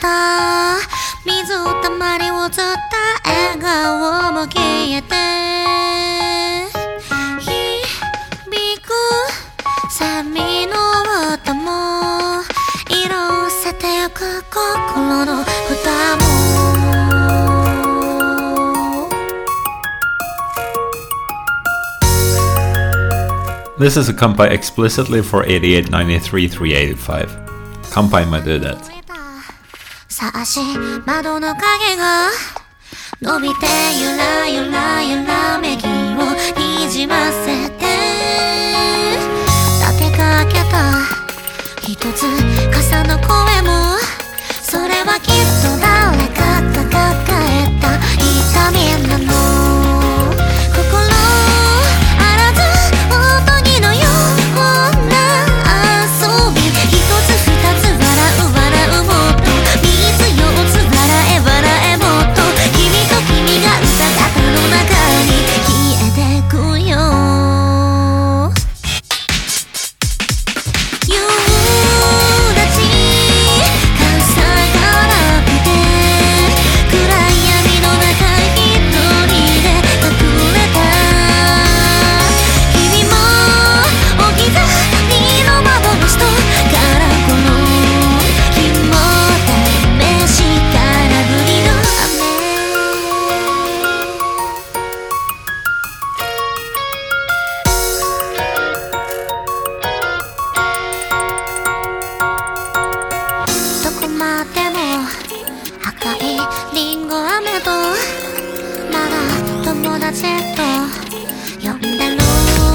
た水たまりを釣った笑顔も消えて響くセミの歌も色褪せてゆく心の蓋も This is a Kampai explicitly for 88, 93, 385. Kampai might do that. さあし窓の影が伸びてゆらゆらゆらめきをにじませて立てかけた一つ傘の声もそれはきっと誰かが抱えた痛みなの心あらず音にのような遊び一つ二つ笑う笑うもっと三つ四つ笑え笑えもっと君と君が歌方の中に消えてくよ夕立傘がなくて暗い闇の中一人で隠れた君も置き去りの幻とからこの日も試しからぶりのどこまでも赤いリンゴ飴とまだ友達と呼んでる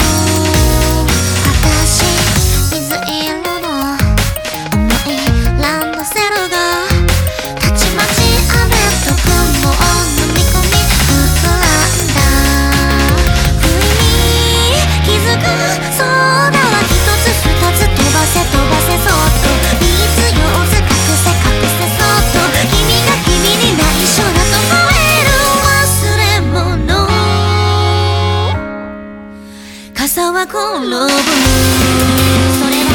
私水色の重いランドセルがたちまち雨と雲を飲み込み膨らんだ不意に気づくそうだわ一つ二つ飛ばせ飛ばせそっと三つ四つ隠せ隠せそっと君が君に内緒だと思える忘れ物傘は転ぶそれは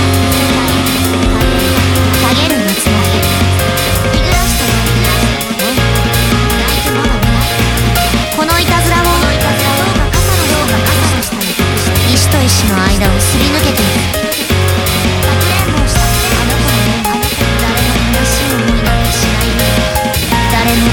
影る夏の日日暮らしたの泣いてもらうこのいたずらをどうか傘の下に石と石の間をすり抜けていくかくれんぼをしたあの子の目誰も悲しい思いなんてしないよ誰も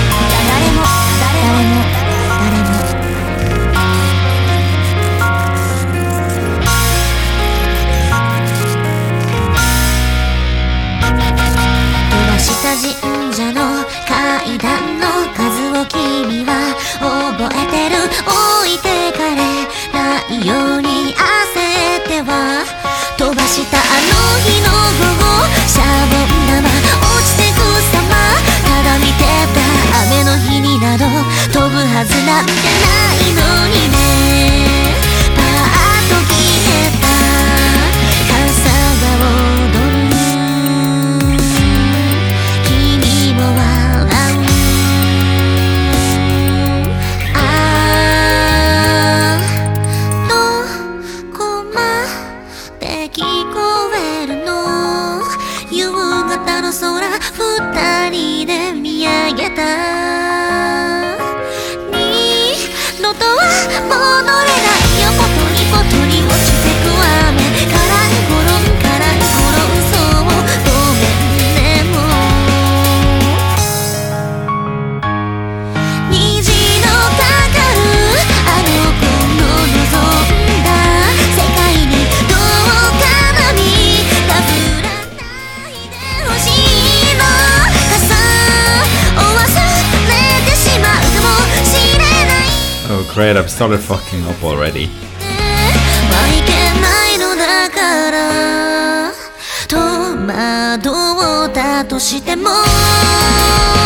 飛ばした神社の階段の数を君は覚えてる置いてかれないように焦っては飛ばしたあの日の午後シャボン玉落ちてく様ただ見てた雨の日になど飛ぶはずなんてないのにねパーッと消えた傘が踊る君も笑うどこまで聞こえるの夕方の空二人で見上げた二度とは戻れないよポトリポトリ落ちてく雨からに転んからに転んそうごめんねもう虹のかかるあの子の望んだ世界にどうか涙降らないでほしいの傘を忘れてしまうかもしれない Oh great, I've started fucking up already. はいけないのだから戸惑ったとしても